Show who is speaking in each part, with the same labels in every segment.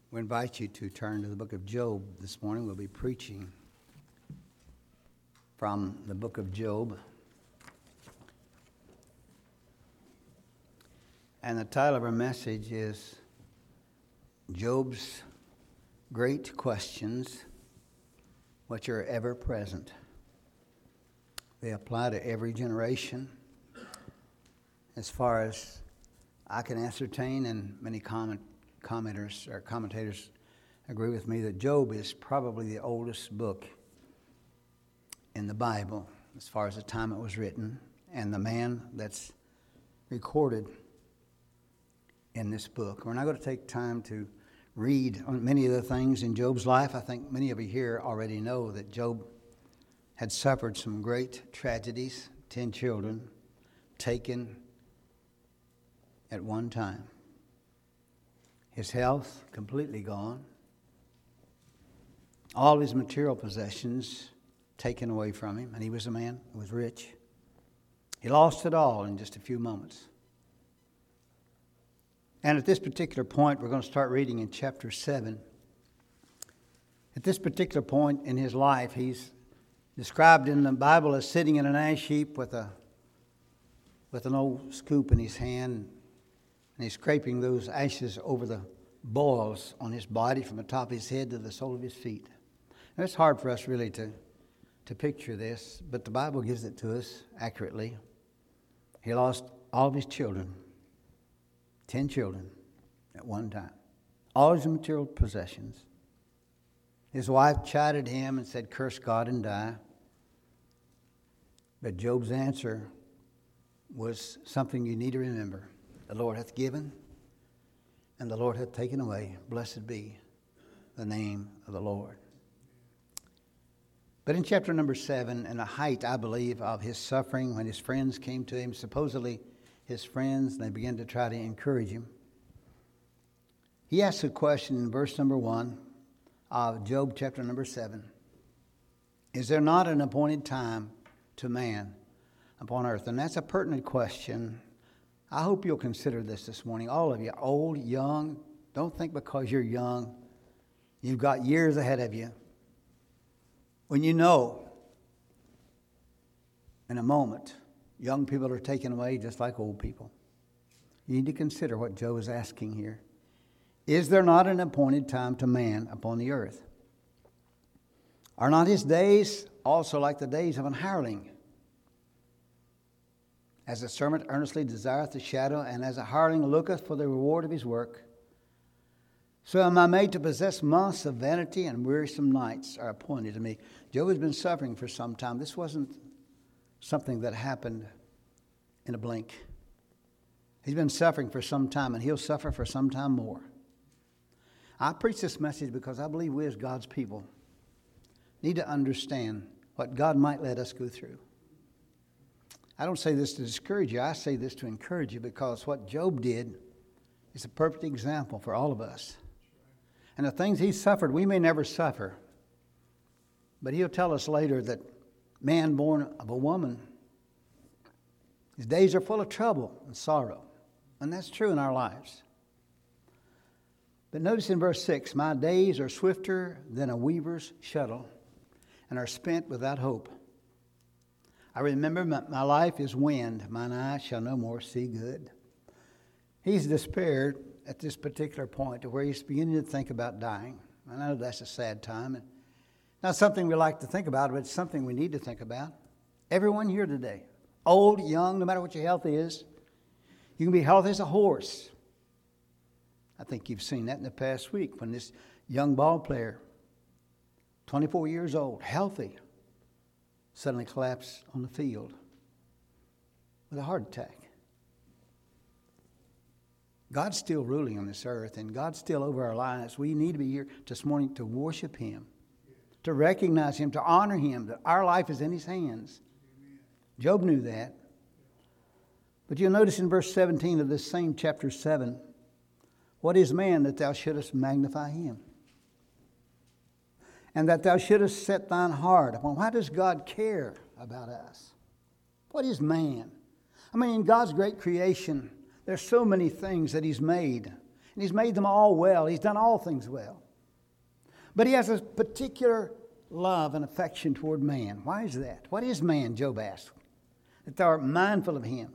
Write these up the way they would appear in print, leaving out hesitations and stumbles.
Speaker 1: We invite you to turn to the book of Job this morning. We'll be preaching from the book of Job. And the title of our message is Job's Great Questions, which are ever present. They apply to every generation. As far as I can ascertain, and many commentators agree with me, that Job is probably the oldest book in the Bible as far as the time it was written and the man that's recorded in this book. We're not going to take time to read on many of the things in Job's life. I think many of you here already know that Job had suffered some great tragedies, 10 children taken at one time. His health completely gone. All of his material possessions taken away from him. And he was a man who was rich. He lost it all in just a few moments. And at this particular point, we're going to start reading in chapter 7. At this particular point in his life, he's described in the Bible as sitting in an ash heap with an old scoop in his hand. And he's scraping those ashes over the boils on his body from the top of his head to the sole of his feet. Now, it's hard for us really to picture this, but the Bible gives it to us accurately. He lost all of his children, 10 children at one time. All his material possessions. His wife chided him and said, "Curse God and die." But Job's answer was something you need to remember. The Lord hath given, and the Lord hath taken away. Blessed be the name of the Lord. But in chapter number 7, in the height, I believe, of his suffering, when his friends came to him, supposedly his friends, they began to try to encourage him. He asks a question in verse number 1 of Job chapter number 7. Is there not an appointed time to man upon earth? And that's a pertinent question. I hope you'll consider this morning. All of you, old, young, don't think because you're young, you've got years ahead of you. When you know, in a moment, young people are taken away just like old people. You need to consider what Job is asking here. Is there not an appointed time to man upon the earth? Are not his days also like the days of an hireling? As a servant earnestly desireth the shadow, and as a hireling looketh for the reward of his work, so am I made to possess months of vanity, and wearisome nights are appointed to me. Job has been suffering for some time. This wasn't something that happened in a blink. He's been suffering for some time, and he'll suffer for some time more. I preach this message because I believe we as God's people need to understand what God might let us go through. I don't say this to discourage you. I say this to encourage you, because what Job did is a perfect example for all of us. And the things he suffered, we may never suffer. But he'll tell us later that man born of a woman, his days are full of trouble and sorrow. And that's true in our lives. But notice in verse 6, my days are swifter than a weaver's shuttle, and are spent without hope. I remember my life is wind. Mine eyes shall no more see good. He's despaired at this particular point to where he's beginning to think about dying. I know that's a sad time. And not something we like to think about, but it's something we need to think about. Everyone here today, old, young, no matter what your health is, you can be healthy as a horse. I think you've seen that in the past week when this young ball player, 24 years old, healthy, suddenly collapsed on the field with a heart attack. God's still ruling on this earth, and God's still over our lives. We need to be here this morning to worship Him, to recognize Him, to honor Him, that our life is in His hands. Amen. Job knew that. But you'll notice in verse 17 of this same chapter 7, what is man that thou shouldest magnify him? And that thou shouldest set thine heart upon. Why does God care about us? What is man? I mean, in God's great creation, there's so many things that He's made. And He's made them all well. He's done all things well. But He has a particular love and affection toward man. Why is that? What is man, Job asked? That thou art mindful of him.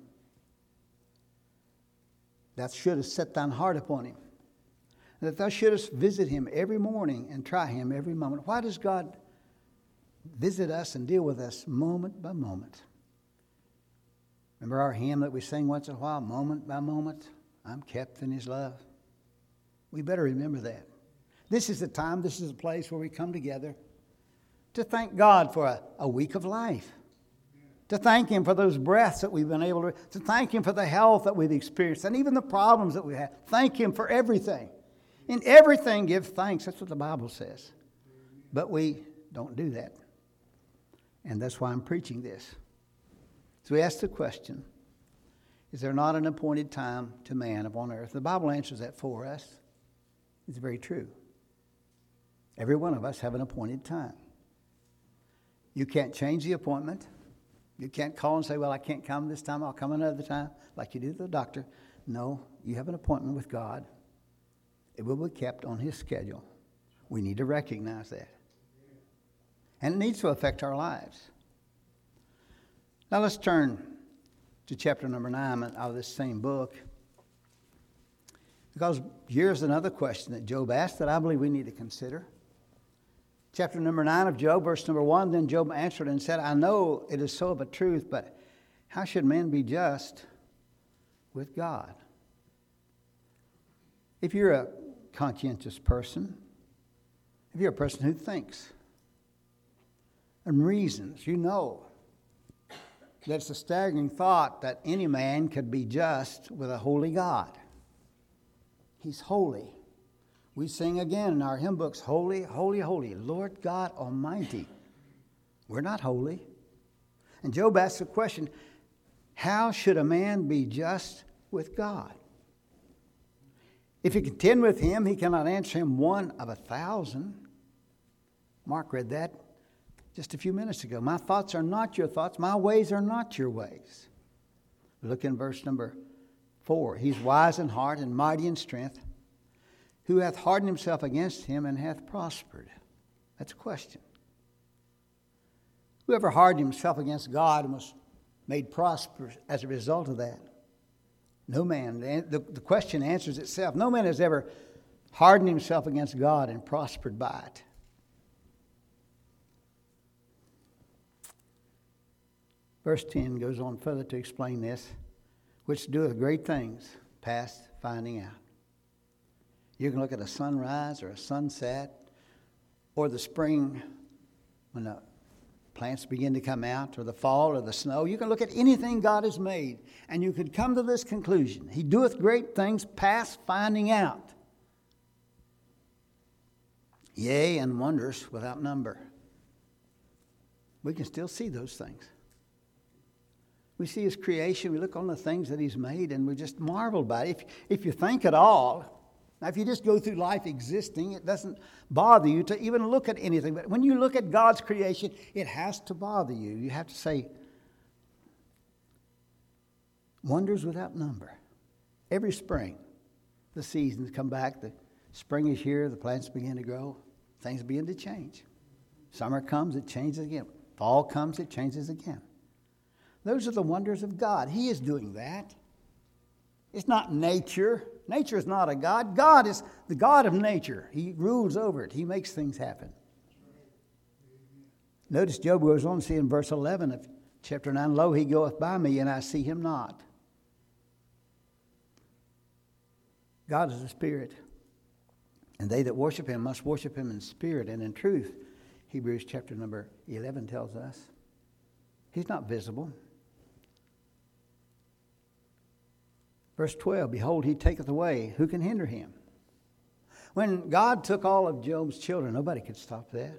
Speaker 1: Thou shouldest set thine heart upon him. That thou shouldest visit him every morning and try him every moment. Why does God visit us and deal with us moment by moment? Remember our hymn that we sing once in a while, moment by moment, I'm kept in His love. We better remember that. This is the time, this is the place where we come together to thank God for a week of life. To thank Him for those breaths that we've been able to thank Him for the health that we've experienced and even the problems that we have. Thank Him for everything. In everything, give thanks. That's what the Bible says. But we don't do that. And that's why I'm preaching this. So we ask the question, is there not an appointed time to man upon earth? The Bible answers that for us. It's very true. Every one of us have an appointed time. You can't change the appointment. You can't call and say, well, I can't come this time, I'll come another time, like you do to the doctor. No, you have an appointment with God. It will be kept on His schedule. We need to recognize that. And it needs to affect our lives. Now let's turn to chapter number 9 of this same book. Because here's another question that Job asked that I believe we need to consider. Chapter number 9 of Job, verse number 1, then Job answered and said, I know it is so of a truth, but how should men be just with God? If you're a conscientious person, if you're a person who thinks and reasons, you know that it's a staggering thought that any man could be just with a holy God. He's holy. We sing again in our hymn books, holy, holy, holy, Lord God Almighty. We're not holy. And Job asks the question, how should a man be just with God? If you contend with him, he cannot answer him 1 of 1,000. Mark read that just a few minutes ago. My thoughts are not your thoughts. My ways are not your ways. Look in verse number 4. He's wise in heart and mighty in strength. Who hath hardened himself against him and hath prospered? That's a question. Whoever hardened himself against God and was made prosperous as a result of that? No man. The question answers itself. No man has ever hardened himself against God and prospered by it. Verse 10 goes on further to explain this, which doeth great things past finding out. You can look at a sunrise or a sunset or the spring when the plants begin to come out, or the fall or the snow. You can look at anything God has made and you could come to this conclusion. He doeth great things past finding out. Yea, and wonders without number. We can still see those things. We see His creation, we look on the things that He's made, and we just marvel by it. If you think at all, now if you just go through life existing, it doesn't bother you to even look at anything. But when you look at God's creation, it has to bother you. You have to say, wonders without number. Every spring, the seasons come back, the spring is here, the plants begin to grow, things begin to change. Summer comes, it changes again. Fall comes, it changes again. Those are the wonders of God. He is doing that. It's not nature. Nature is not a God. God is the God of nature. He rules over it. He makes things happen. Notice Job goes on to see in verse 11 of chapter 9, Lo, he goeth by me, and I see him not. God is a spirit, and they that worship him must worship him in spirit and in truth. Hebrews chapter number 11 tells us. He's not visible. Verse 12, behold, he taketh away. Who can hinder him? When God took all of Job's children, nobody could stop that.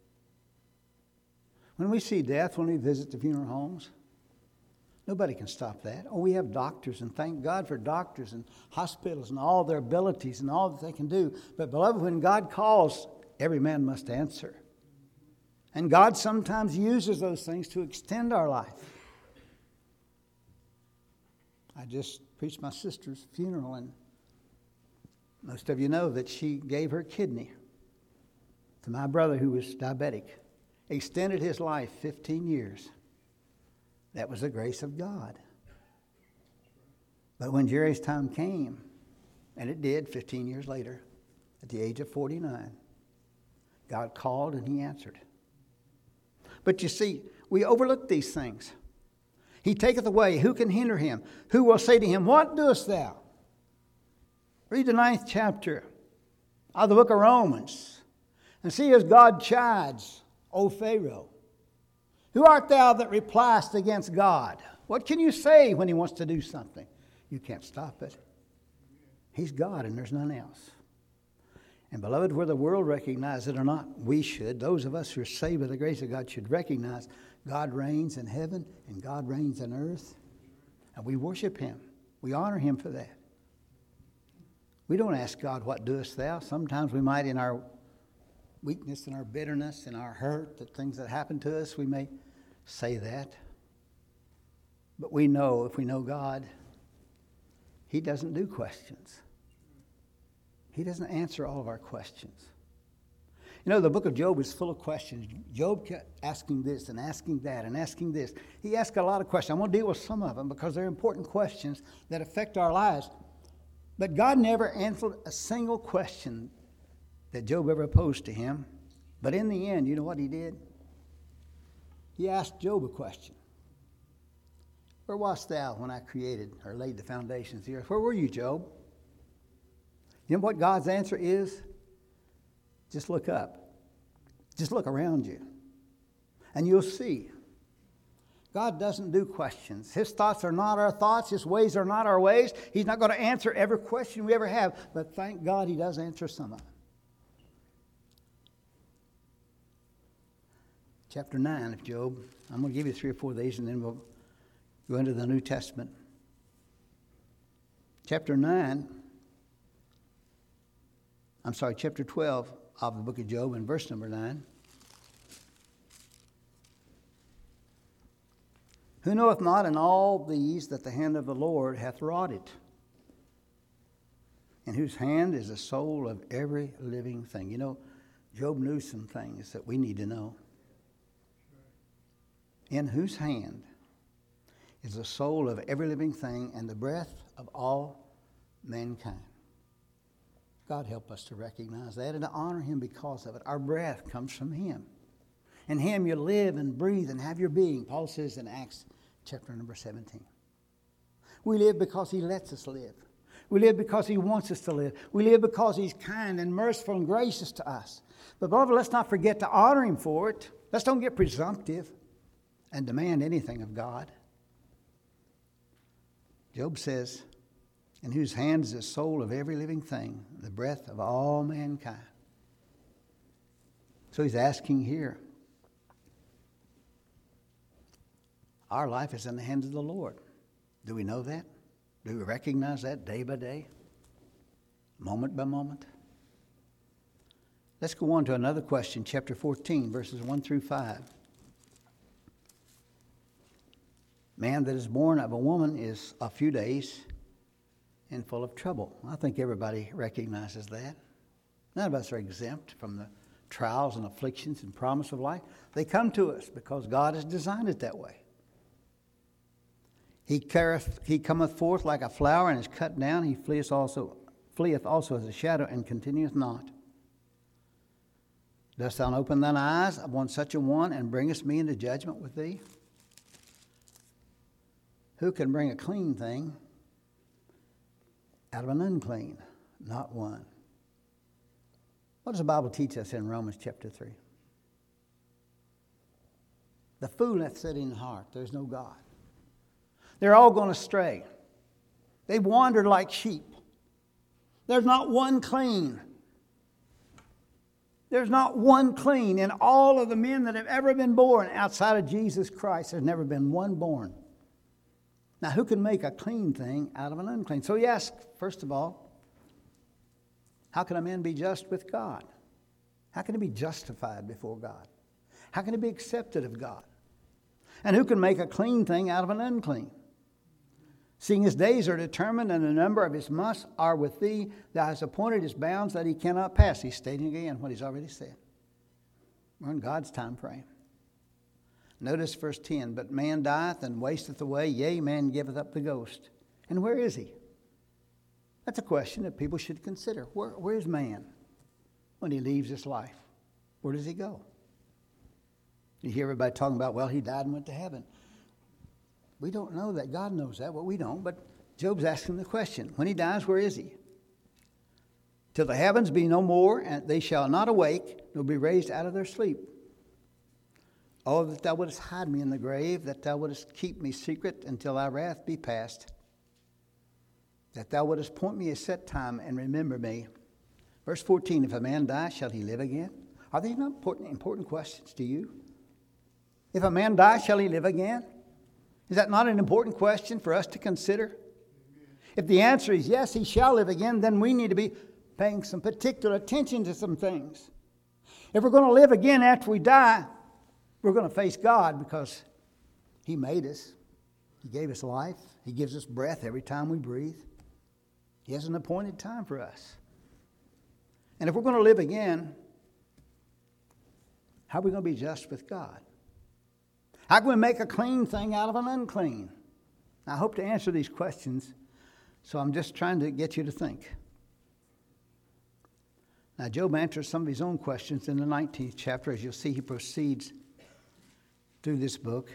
Speaker 1: When we see death, when we visit the funeral homes, nobody can stop that. Oh, we have doctors, and thank God for doctors and hospitals and all their abilities and all that they can do. But beloved, when God calls, every man must answer. And God sometimes uses those things to extend our life. I just preached my sister's funeral, and Most of you know that she gave her kidney to my brother who was diabetic. Extended his life 15 years. That was the grace of God. But when Jerry's time came, and it did 15 years later, at the age of 49, God called and he answered. But you see, we overlook these things. He taketh away. Who can hinder him? Who will say to him, what doest thou? Read the 9th chapter of the book of Romans and see as God chides, O Pharaoh. Who art thou that repliest against God? What can you say when he wants to do something? You can't stop it. He's God and there's none else. And beloved, whether the world recognizes it or not, we should. Those of us who are saved by the grace of God should recognize God reigns in heaven and God reigns on earth. And we worship him. We honor him for that. We don't ask God, what doest thou? Sometimes we might, in our weakness and our bitterness and our hurt, the things that happen to us, we may say that. But we know, if we know God, he doesn't do questions. He doesn't answer all of our questions. You know, the book of Job is full of questions. Job kept asking this and asking that and asking this. He asked a lot of questions. I'm going to deal with some of them because they're important questions that affect our lives. But God never answered a single question that Job ever posed to him. But in the end, you know what he did? He asked Job a question. Where wast thou when I created or laid the foundations of the earth? Where were you, Job? You know what God's answer is? Just look up. Just look around you. And you'll see. God doesn't do questions. His thoughts are not our thoughts. His ways are not our ways. He's not going to answer every question we ever have. But thank God he does answer some of them. Chapter 9 of Job. I'm going to give you 3 or 4 of these and then we'll go into the New Testament. Chapter 12 of the book of Job and verse number 9. Who knoweth not in all these that the hand of the Lord hath wrought it, in whose hand is the soul of every living thing. You know, Job knew some things that we need to know. In whose hand is the soul of every living thing and the breath of all mankind. God help us to recognize that and to honor him because of it. Our breath comes from him. In him you live and breathe and have your being. Paul says in Acts chapter number 17. We live because he lets us live. We live because he wants us to live. We live because he's kind and merciful and gracious to us. But beloved, let's not forget to honor him for it. Let's don't get presumptive and demand anything of God. Job says, in whose hand is the soul of every living thing, the breath of all mankind. So he's asking here. Our life is in the hands of the Lord. Do we know that? Do we recognize that day by day? Moment by moment? Let's go on to another question, chapter 14, verses 1 through 5. Man that is born of a woman is a few days and full of trouble. I think everybody recognizes that. None of us are exempt from the trials and afflictions and promise of life. They come to us because God has designed it that way. He cometh forth like a flower and is cut down. He fleeth also as a shadow and continueth not. Dost thou open thine eyes upon such a one and bringest me into judgment with thee? Who can bring a clean thing out of an unclean? Not one. What does the Bible teach us in Romans chapter 3? The fool hath said in the heart, there's no God. They're all going astray. They've wandered like sheep. There's not one clean. There's not one clean. In all of the men that have ever been born outside of Jesus Christ, there's never been one born. Now, who can make a clean thing out of an unclean? So he asks, first of all, how can a man be just with God? How can he be justified before God? How can he be accepted of God? And who can make a clean thing out of an unclean? Seeing his days are determined and the number of his months are with thee, thou hast appointed his bounds that he cannot pass. He's stating again what he's already said. We're in God's time frame. Notice verse 10, but man dieth and wasteth away, yea, man giveth up the ghost. And where is he? That's a question that people should consider. Where is man when he leaves this life? Where does he go? You hear everybody talking about, well, he died and went to heaven. We don't know that. God knows that, but we don't. But Job's asking the question. When he dies, where is he? Till the heavens be no more, and they shall not awake, nor be raised out of their sleep. Oh, that thou wouldest hide me in the grave, that thou wouldest keep me secret until thy wrath be past, that thou wouldest point me a set time and remember me. Verse 14, if a man die, shall he live again? Are these not important questions to you? If a man die, shall he live again? Is that not an important question for us to consider? If the answer is yes, he shall live again, then we need to be paying some particular attention to some things. If we're going to live again after we die, we're going to face God because he made us. He gave us life. He gives us breath every time we breathe. He has an appointed time for us. And if we're going to live again, how are we going to be just with God? How can we make a clean thing out of an unclean? I hope to answer these questions, so I'm just trying to get you to think. Now, Job answers some of his own questions in the 19th chapter. As you'll see, he proceeds through this book.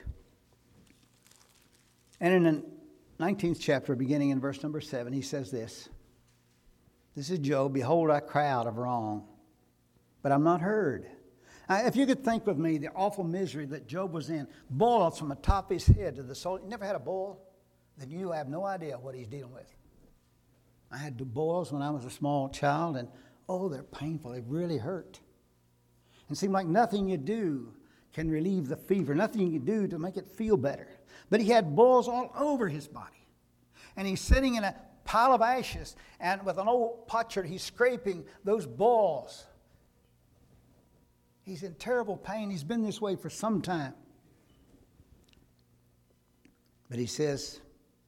Speaker 1: And in the 19th chapter, beginning in verse number 7, he says this. This is Job. Behold, I cry out of wrong, but I'm not heard. Now, if you could think with me the awful misery that Job was in, boils from the top of his head to the soul. You never had a boil? Then you have no idea what he's dealing with. I had boils when I was a small child, and oh, they're painful. They really hurt. It seemed like nothing you do can relieve the fever, nothing you can do to make it feel better. But he had boils all over his body. And he's sitting in a pile of ashes, and with an old potsherd, he's scraping those boils. He's in terrible pain. He's been this way for some time. But he says,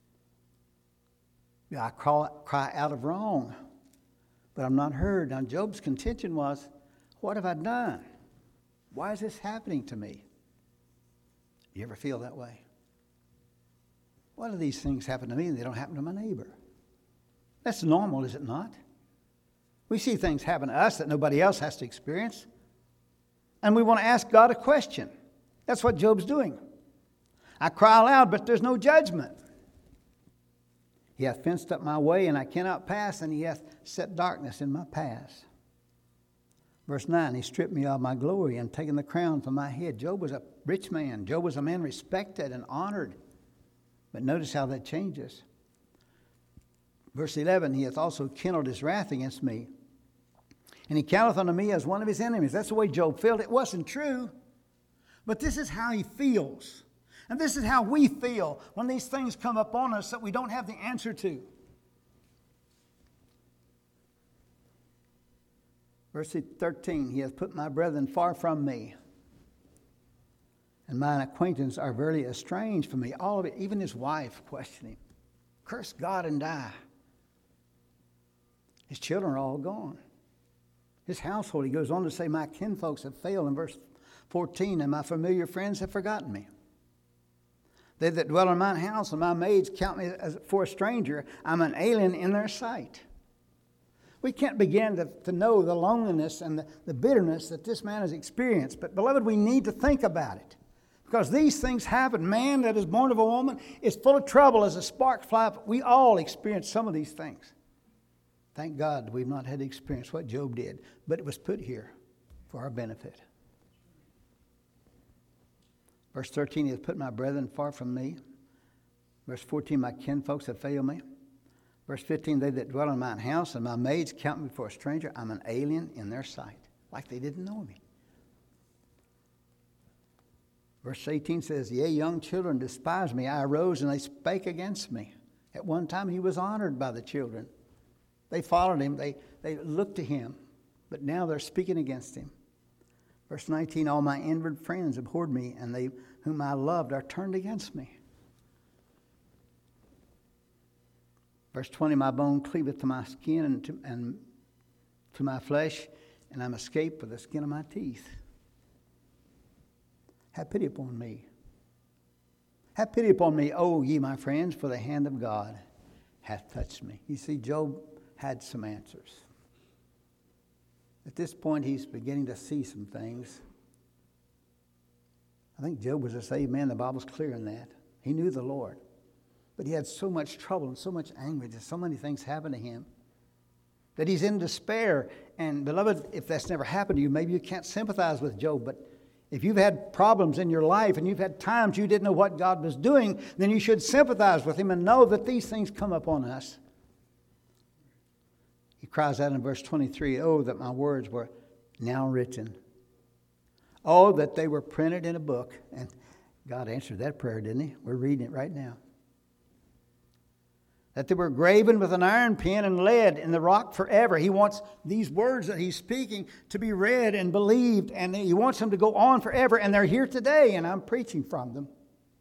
Speaker 1: I cry out of wrong, but I'm not heard. Now, Job's contention was, what have I done? Why is this happening to me? You ever feel that way? Why do these things happen to me and they don't happen to my neighbor? That's normal, is it not? We see things happen to us that nobody else has to experience. And we want to ask God a question. That's what Job's doing. I cry aloud, but there's no judgment. He hath fenced up my way, and I cannot pass, and he hath set darkness in my paths. Verse 9, he stripped me of my glory and taken the crown from my head. Job was a rich man. Job was a man respected and honored. But notice how that changes. Verse 11, he hath also kindled his wrath against me, and he counteth unto me as one of his enemies. That's the way Job felt. It wasn't true, but this is how he feels. And this is how we feel when these things come upon us that we don't have the answer to. Verse 13, he hath put my brethren far from me, and mine acquaintance are verily estranged from me. All of it, even his wife questioned him. Curse God and die. His children are all gone. His household, he goes on to say, my kinfolks have failed in verse 14, and my familiar friends have forgotten me. They that dwell in mine house and my maids count me as for a stranger. I'm an alien in their sight. We can't begin to know the loneliness and the bitterness that this man has experienced. But beloved, we need to think about it. Because these things happen. Man that is born of a woman is full of trouble as a spark fly. We all experience some of these things. Thank God we've not had to experience what Job did, but it was put here for our benefit. Verse 13, he has put my brethren far from me. Verse 14, my kinfolks have failed me. Verse 15, they that dwell in mine house and my maids count me for a stranger. I'm an alien in their sight, like they didn't know me. Verse 18 says, yea, young children despise me. I arose and they spake against me. At one time he was honored by the children. They followed him. They looked to him. But now they're speaking against him. Verse 19, all my inward friends abhorred me, and they whom I loved are turned against me. Verse 20, my bone cleaveth to my skin and to my flesh, and I'm escaped with the skin of my teeth. Have pity upon me. Have pity upon me, O ye my friends, for the hand of God hath touched me. You see, Job had some answers. At this point, he's beginning to see some things. I think Job was a saved man. The Bible's clear in that. He knew the Lord. But he had so much trouble and so much anguish and so many things happened to him that he's in despair. And beloved, if that's never happened to you, maybe you can't sympathize with Job. But if you've had problems in your life and you've had times you didn't know what God was doing, then you should sympathize with him and know that these things come upon us. He cries out in verse 23, oh, that my words were now written. Oh, that they were printed in a book. And God answered that prayer, didn't he? We're reading it right now. That they were graven with an iron pen and lead in the rock forever. He wants these words that he's speaking to be read and believed, and he wants them to go on forever, and they're here today, and I'm preaching from them.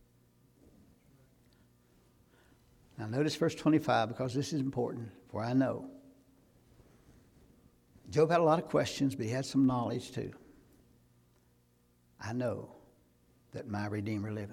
Speaker 1: Now notice verse 25, because this is important, for I know. Job had a lot of questions, but he had some knowledge too. I know that my Redeemer liveth.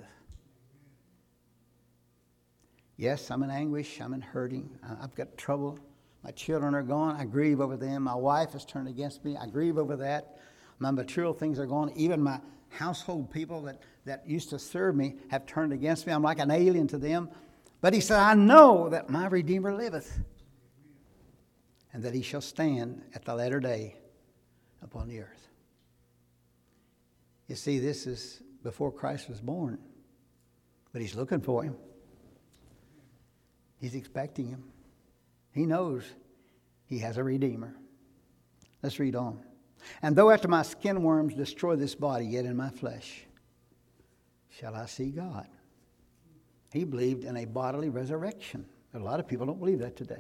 Speaker 1: Yes, I'm in anguish. I'm in hurting. I've got trouble. My children are gone. I grieve over them. My wife has turned against me. I grieve over that. My material things are gone. Even my household people that used to serve me have turned against me. I'm like an alien to them. But he said, I know that my Redeemer liveth, and that he shall stand at the latter day upon the earth. You see, this is before Christ was born. But he's looking for him. He's expecting him. He knows he has a Redeemer. Let's read on. And though after my skin worms destroy this body, yet in my flesh shall I see God. He believed in a bodily resurrection. A lot of people don't believe that today.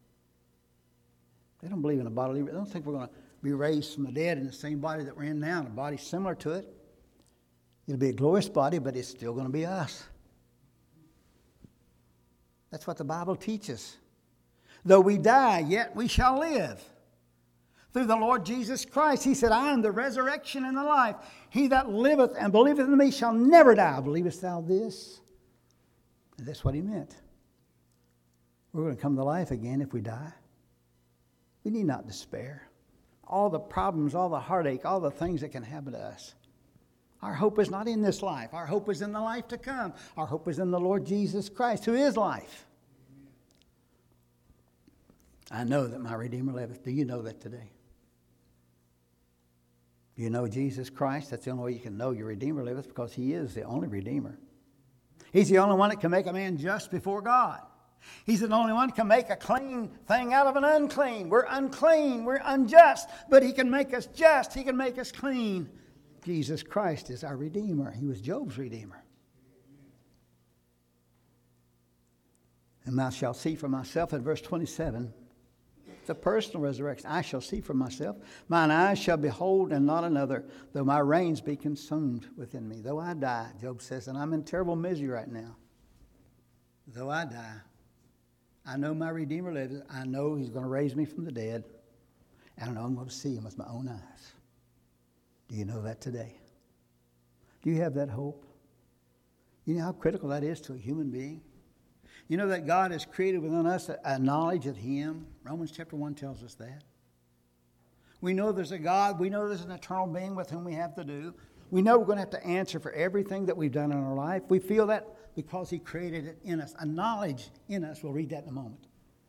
Speaker 1: They don't believe in a bodily. They don't think we're going to be raised from the dead in the same body that we're in now, a body similar to it. It'll be a glorious body, but it's still going to be us. That's what the Bible teaches. Though we die, yet we shall live. Through the Lord Jesus Christ. He said, I am the resurrection and the life. He that liveth and believeth in me shall never die. Believest thou this? And that's what he meant. We're going to come to life again if we die. We need not despair. All the problems, all the heartache, all the things that can happen to us. Our hope is not in this life. Our hope is in the life to come. Our hope is in the Lord Jesus Christ, who is life. I know that my Redeemer liveth. Do you know that today? Do you know Jesus Christ? That's the only way you can know your Redeemer liveth, because he is the only Redeemer. He's the only one that can make a man just before God. He's the only one that can make a clean thing out of an unclean. We're unclean. We're unjust. But he can make us just. He can make us clean. Jesus Christ is our Redeemer. He was Job's Redeemer. And thou shalt see for myself, in verse 27, it's a personal resurrection. I shall see for myself. Mine eyes shall behold and not another, though my reins be consumed within me. Though I die, Job says, and I'm in terrible misery right now. Though I die, I know my Redeemer lives. I know he's going to raise me from the dead. And I know I'm going to see him with my own eyes. Do you know that today? Do you have that hope? You know how critical that is to a human being? You know that God has created within us a knowledge of him? Romans chapter 1 tells us that. We know there's a God. We know there's an eternal being with whom we have to do. We know we're going to have to answer for everything that we've done in our life. We feel that because he created it in us. A knowledge in us. We'll read that in a moment.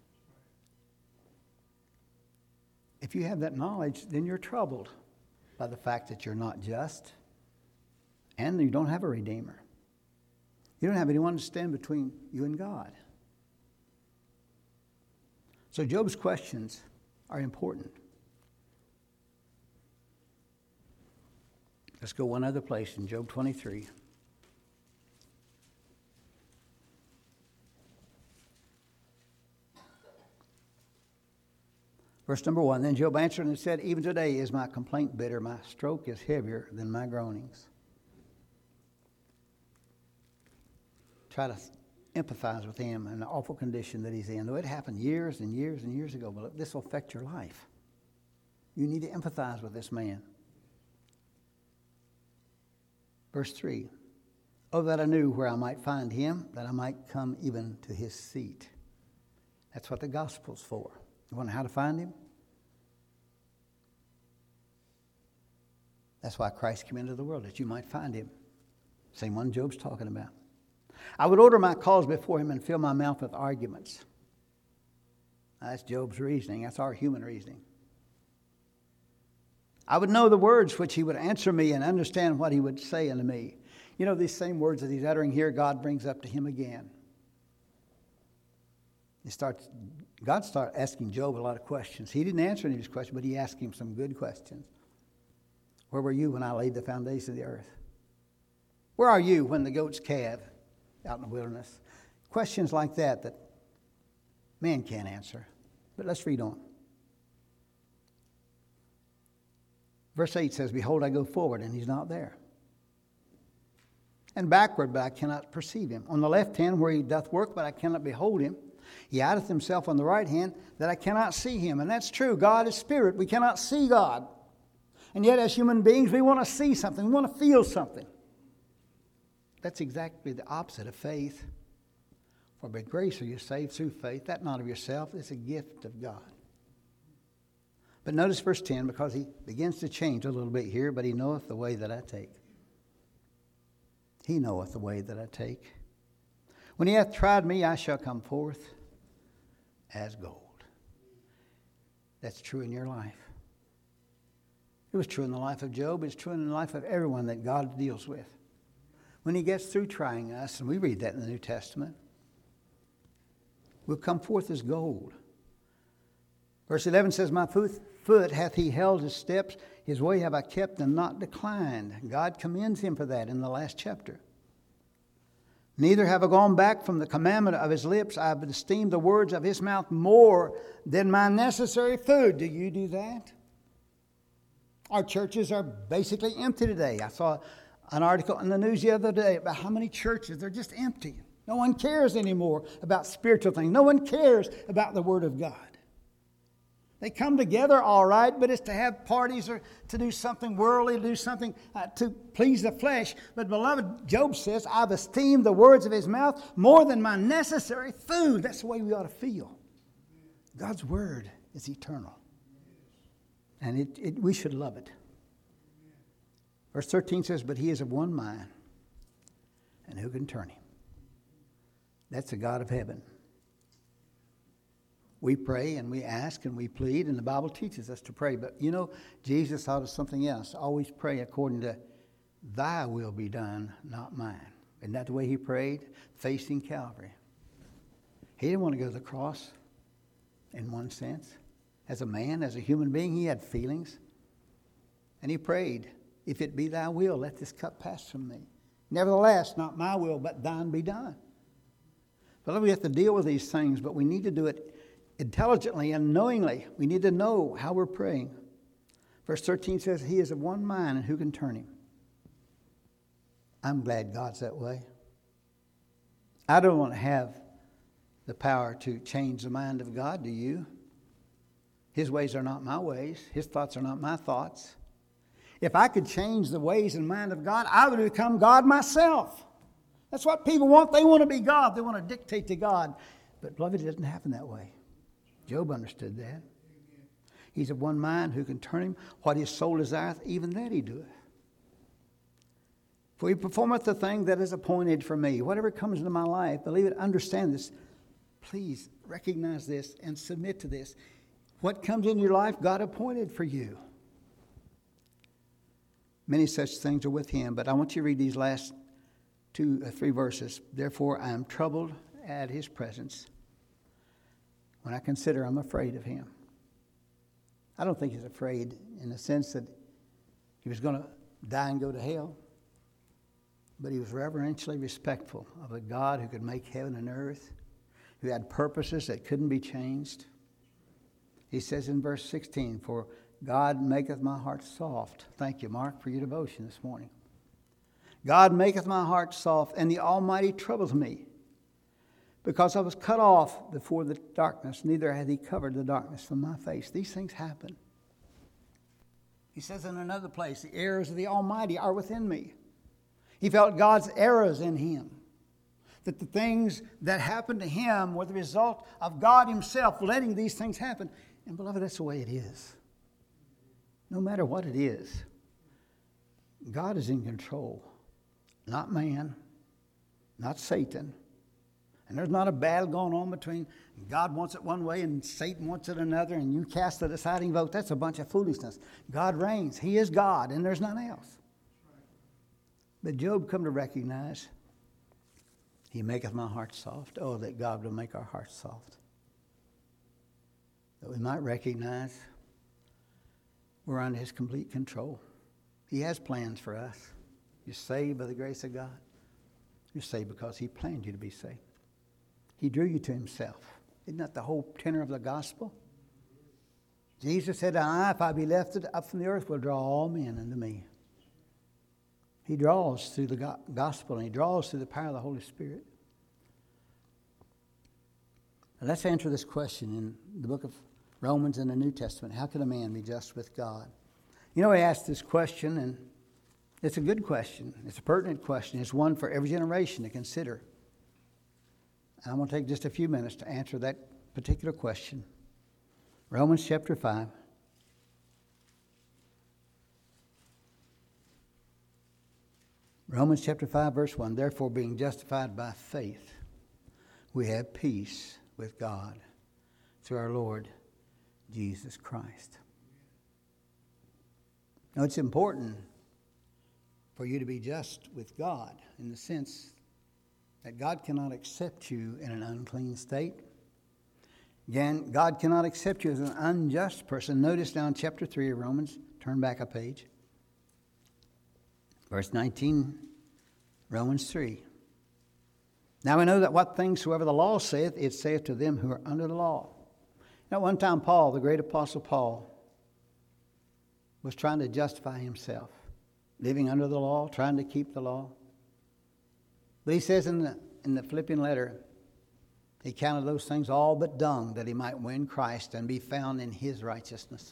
Speaker 1: If you have that knowledge, then you're troubled by the fact that you're not just and you don't have a Redeemer. You don't have anyone to stand between you and God. So Job's questions are important. Let's go one other place in Job 23. Verse number 1, then Job answered and said, even today is my complaint bitter. My stroke is heavier than my groanings. Try to empathize with him and the awful condition that he's in. Though it happened years and years and years ago, but this will affect your life. You need to empathize with this man. Verse 3. Oh, that I knew where I might find him, that I might come even to his seat. That's what the gospel's for. You want to know how to find him? That's why Christ came into the world, that you might find him. Same one Job's talking about. I would order my cause before him and fill my mouth with arguments. Now, that's Job's reasoning. That's our human reasoning. I would know the words which he would answer me and understand what he would say unto me. You know, these same words that he's uttering here, God brings up to him again. God started asking Job a lot of questions. He didn't answer any of his questions, but he asked him some good questions. Where were you when I laid the foundation of the earth? Where are you when the goats calve out in the wilderness? Questions like that man can't answer. But let's read on. Verse 8 says, behold, I go forward, and he's not there. And backward, but I cannot perceive him. On the left hand where he doth work, but I cannot behold him. He hideth himself on the right hand, that I cannot see him. And that's true. God is spirit. We cannot see God. And yet as human beings, we want to see something. We want to feel something. That's exactly the opposite of faith. For by grace are you saved through faith. That not of yourself. It's a gift of God. But notice verse 10, because he begins to change a little bit here. But he knoweth the way that I take. He knoweth the way that I take. When he hath tried me, I shall come forth as gold. That's true in your life. It was true in the life of Job. It's true in the life of everyone that God deals with. When he gets through trying us, and we read that in the New Testament, we'll come forth as gold. Verse 11 says, my foot hath he held his steps, his way have I kept and not declined. God commends him for that in the last chapter. Neither have I gone back from the commandment of his lips. I have esteemed the words of his mouth more than my necessary food. Do you do that? Our churches are basically empty today. I saw an article in the news the other day about how many churches, they're just empty. No one cares anymore about spiritual things. No one cares about the Word of God. They come together all right, but it's to have parties or to do something worldly, to do something to please the flesh. But beloved, Job says, I've esteemed the words of his mouth more than my necessary food. That's the way we ought to feel. God's Word is eternal. And we should love it. Verse 13 says, but he is of one mind, and who can turn him? That's the God of heaven. We pray and we ask and we plead, and the Bible teaches us to pray. But you know, Jesus taught us something else. Always pray according to thy will be done, not mine. Isn't that the way he prayed? Facing Calvary. He didn't want to go to the cross in one sense. As a man, as a human being, he had feelings. And he prayed, if it be thy will, let this cup pass from me. Nevertheless, not my will, but thine be done. But we have to deal with these things, but we need to do it intelligently and knowingly. We need to know how we're praying. Verse 13 says, he is of one mind, and who can turn him? I'm glad God's that way. I don't want to have the power to change the mind of God, do you? His ways are not my ways. His thoughts are not my thoughts. If I could change the ways and mind of God, I would become God myself. That's what people want. They want to be God. They want to dictate to God. But beloved, it doesn't happen that way. Job understood that. He's of one mind, who can turn him? What his soul desireth, even that he doeth. For he performeth the thing that is appointed for me. Whatever comes into my life, believe it, understand this. Please recognize this and submit to this. What comes into your life, God appointed for you. Many such things are with him, but I want you to read these last 2 or 3 verses. Therefore, I am troubled at his presence. When I consider, I'm afraid of him. I don't think he's afraid in the sense that he was going to die and go to hell. But he was reverentially respectful of a God who could make heaven and earth, who had purposes that couldn't be changed. He says in verse 16, for God maketh my heart soft. Thank you, Mark, for your devotion this morning. God maketh my heart soft, and the Almighty troubles me. Because I was cut off before the darkness, neither had he covered the darkness from my face. These things happen. He says in another place, the arrows of the Almighty are within me. He felt God's arrows in him. That the things that happened to him were the result of God himself letting these things happen. And beloved, that's the way it is. No matter what it is, God is in control. Not man, not Satan. And there's not a battle going on between God wants it one way and Satan wants it another, and you cast the deciding vote. That's a bunch of foolishness. God reigns. He is God, and there's none else. But Job come to recognize, he maketh my heart soft. Oh, that God will make our hearts soft. That we might recognize we're under his complete control. He has plans for us. You're saved by the grace of God. You're saved because he planned you to be saved. He drew you to himself. Isn't that the whole tenor of the gospel? Jesus said, I, if I be lifted up from the earth, will draw all men unto me. He draws through the gospel, and he draws through the power of the Holy Spirit. Now let's answer this question in the book of Romans in the New Testament. How can a man be just with God? You know, he asked this question, and it's a good question. It's a pertinent question. It's one for every generation to consider. I'm going to take just a few minutes to answer that particular question. Romans chapter 5. Romans chapter 5, verse 1. Therefore, being justified by faith, we have peace with God through our Lord Jesus Christ. Now, it's important for you to be just with God in the sense that God cannot accept you in an unclean state. Again, God cannot accept you as an unjust person. Notice down chapter 3 of Romans. Turn back a page. Verse 19, Romans 3. Now we know that what things soever the law saith, it saith to them who are under the law. Now one time Paul, the great apostle Paul, was trying to justify himself. Living under the law, trying to keep the law. But he says in the Philippian letter, he counted those things all but dung, that he might win Christ and be found in his righteousness.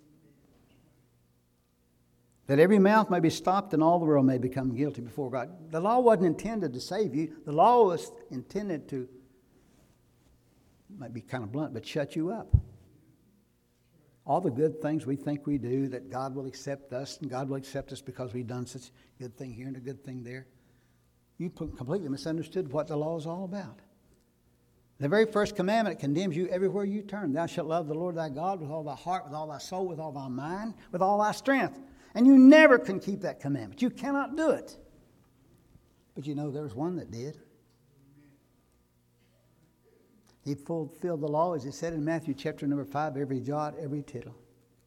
Speaker 1: That every mouth may be stopped and all the world may become guilty before God. The law wasn't intended to save you. The law was intended to, might be kind of blunt, but shut you up. All the good things we think we do, that God will accept us, and God will accept us because we've done such a good thing here and a good thing there. You completely misunderstood what the law is all about. The very first commandment condemns you everywhere you turn. Thou shalt love the Lord thy God with all thy heart, with all thy soul, with all thy mind, with all thy strength. And you never can keep that commandment. You cannot do it. But you know there's one that did. He fulfilled the law, as it said in Matthew chapter number 5, every jot, every tittle.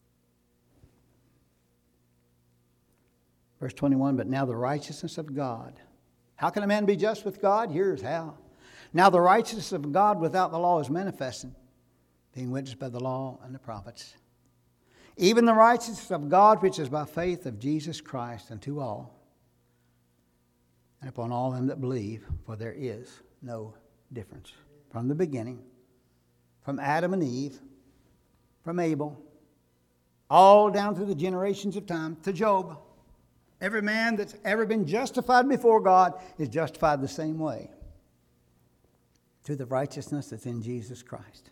Speaker 1: Verse 21, but now the righteousness of God. How can a man be just with God? Here's how. Now the righteousness of God without the law is manifested, being witnessed by the law and the prophets. Even the righteousness of God which is by faith of Jesus Christ unto all, and upon all them that believe, for there is no difference. From the beginning, from Adam and Eve, from Abel, all down through the generations of time to Job. Every man that's ever been justified before God is justified the same way, through the righteousness that's in Jesus Christ.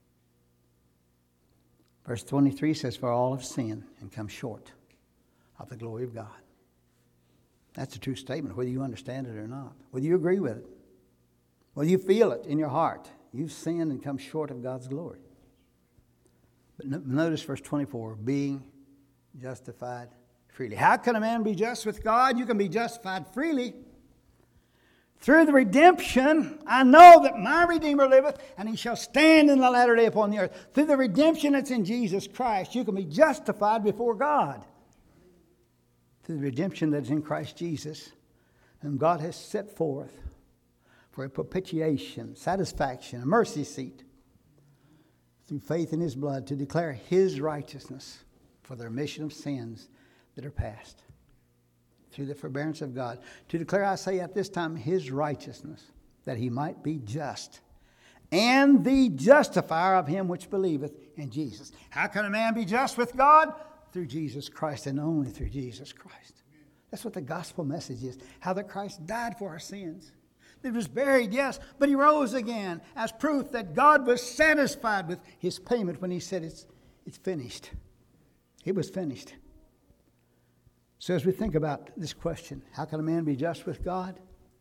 Speaker 1: Verse 23 says, for all have sinned and come short of the glory of God. That's a true statement, whether you understand it or not, whether you agree with it, whether you feel it in your heart. You've sinned and come short of God's glory. But notice verse 24, being justified freely. How can a man be just with God? You can be justified freely. Through the redemption, I know that my Redeemer liveth, and he shall stand in the latter day upon the earth. Through the redemption that's in Jesus Christ, you can be justified before God. Through the redemption that's in Christ Jesus, whom God has set forth for a propitiation, satisfaction, a mercy seat, through faith in his blood, to declare his righteousness for the remission of sins that are past. Through the forbearance of God, to declare, I say at this time, his righteousness that he might be just, and the justifier of him which believeth in Jesus. How can a man be just with God? Through Jesus Christ, and only through Jesus Christ. That's what the gospel message is. How that Christ died for our sins. He was buried, yes, but he rose again as proof that God was satisfied with his payment when he said it's finished. It was finished. So as we think about this question, how can a man be just with God?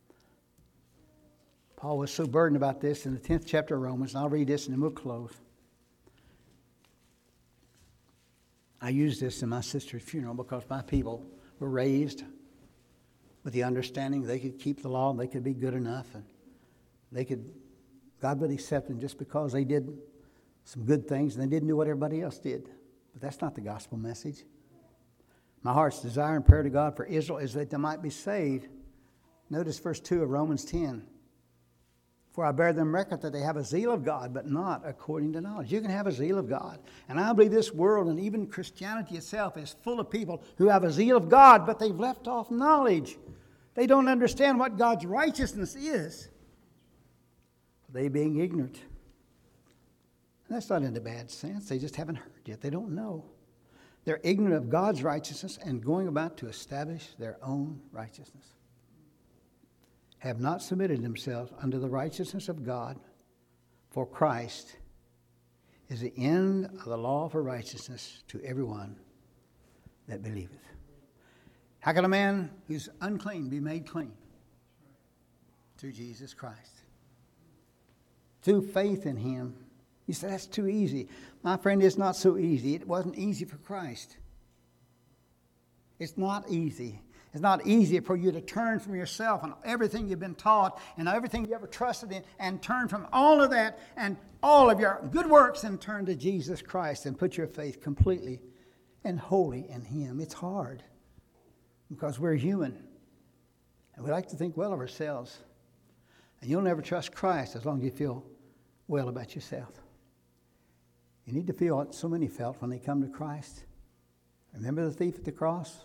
Speaker 1: Paul was so burdened about this in the 10th chapter of Romans, and I'll read this and then we'll close. I used this in my sister's funeral because my people were raised with the understanding they could keep the law, they could be good enough, and God would accept them just because they did some good things and they didn't do what everybody else did. But that's not the gospel message. My heart's desire and prayer to God for Israel is that they might be saved. Notice verse 2 of Romans 10. For I bear them record that they have a zeal of God, but not according to knowledge. You can have a zeal of God. And I believe this world and even Christianity itself is full of people who have a zeal of God, but they've left off knowledge. They don't understand what God's righteousness is. They being ignorant. And that's not in a bad sense. They just haven't heard yet. They don't know. They're ignorant of God's righteousness and going about to establish their own righteousness. Have not submitted themselves unto the righteousness of God, for Christ is the end of the law for righteousness to everyone that believeth. How can a man who's unclean be made clean? Through Jesus Christ. Through faith in him. You say, that's too easy. My friend, it's not so easy. It wasn't easy for Christ. It's not easy. It's not easy for you to turn from yourself and everything you've been taught and everything you ever trusted in and turn from all of that and all of your good works and turn to Jesus Christ and put your faith completely and wholly in him. It's hard because we're human and we like to think well of ourselves. And you'll never trust Christ as long as you feel well about yourself. You need to feel what so many felt when they come to Christ. Remember the thief at the cross?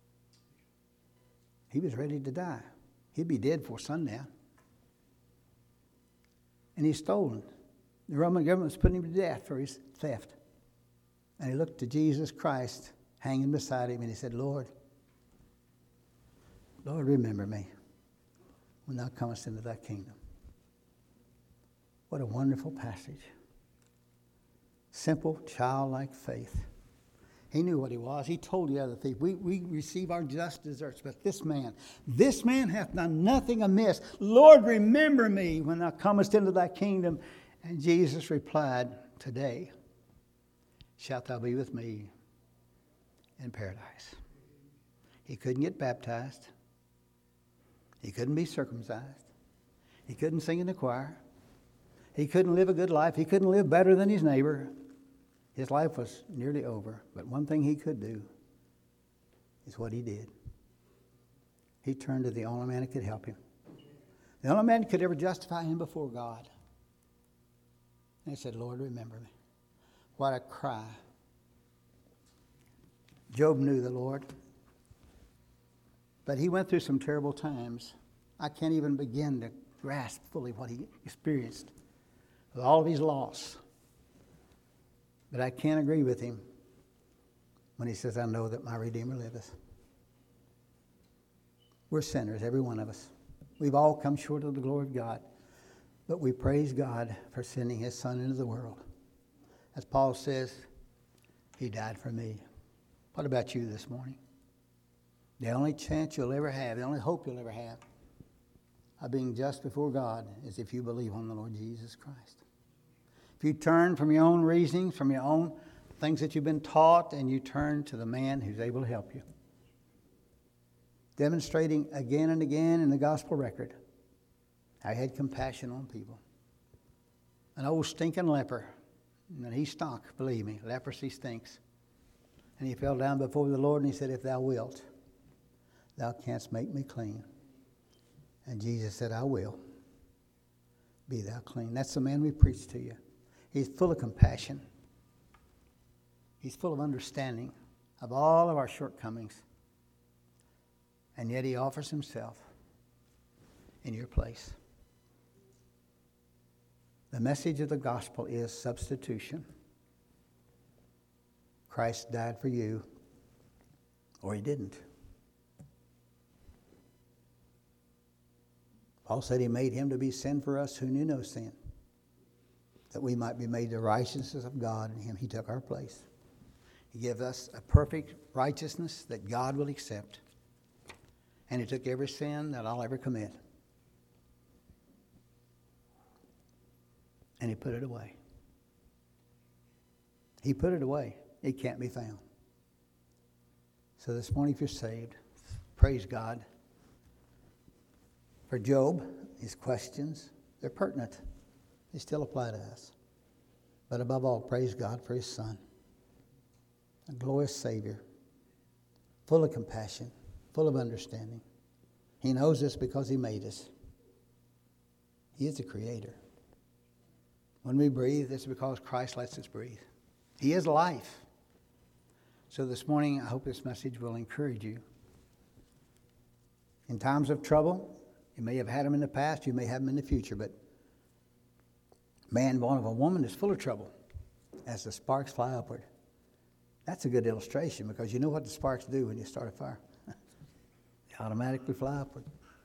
Speaker 1: He was ready to die. He'd be dead before sundown. And he's stolen. The Roman government was putting him to death for his theft. And he looked to Jesus Christ hanging beside him and he said, Lord, remember me when thou comest into thy kingdom. What a wonderful passage. Simple, childlike faith. He knew what he was. He told the other thief, we receive our just deserts. But this man hath done nothing amiss. Lord, remember me when thou comest into thy kingdom. And Jesus replied, today shalt thou be with me in paradise. He couldn't get baptized. He couldn't be circumcised. He couldn't sing in the choir. He couldn't live a good life. He couldn't live better than his neighbor. His life was nearly over. But one thing he could do is what he did. He turned to the only man that could help him. The only man that could ever justify him before God. And he said, Lord, remember me. What a cry. Job knew the Lord. But he went through some terrible times. I can't even begin to grasp fully what he experienced with all of his loss. But I can't agree with him when he says, I know that my Redeemer liveth. We're sinners, every one of us. We've all come short of the glory of God. But we praise God for sending his Son into the world. As Paul says, he died for me. What about you this morning? The only chance you'll ever have, the only hope you'll ever have of being just before God is if you believe on the Lord Jesus Christ. If you turn from your own reasonings, from your own things that you've been taught, and you turn to the man who's able to help you. Demonstrating again and again in the gospel record how he had compassion on people. An old stinking leper, and he stunk, believe me, leprosy stinks. And he fell down before the Lord and he said, if thou wilt, thou canst make me clean. And Jesus said, I will. Be thou clean. That's the man we preach to you. He's full of compassion. He's full of understanding of all of our shortcomings. And yet he offers himself in your place. The message of the gospel is substitution. Christ died for you, or he didn't. Paul said he made him to be sin for us who knew no sin, that we might be made the righteousness of God in him. He took our place. He gave us a perfect righteousness that God will accept. And he took every sin that I'll ever commit. And he put it away. He put it away. It can't be found. So this morning, if you're saved, praise God. For Job, his questions, they're pertinent. They still apply to us. But above all, praise God for his Son. A glorious Savior, full of compassion, full of understanding. He knows us because he made us. He is the Creator. When we breathe, it's because Christ lets us breathe. He is life. So this morning, I hope this message will encourage you. In times of trouble, you may have had them in the past, you may have them in the future, but man born of a woman is full of trouble as the sparks fly upward. That's a good illustration because you know what the sparks do when you start a fire. They automatically fly upward.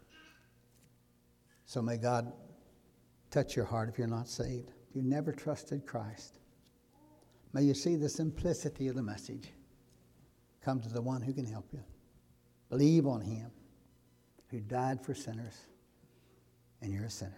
Speaker 1: So may God touch your heart if you're not saved. If you never trusted Christ, may you see the simplicity of the message. Come to the one who can help you. Believe on him who died for sinners, and you're a sinner.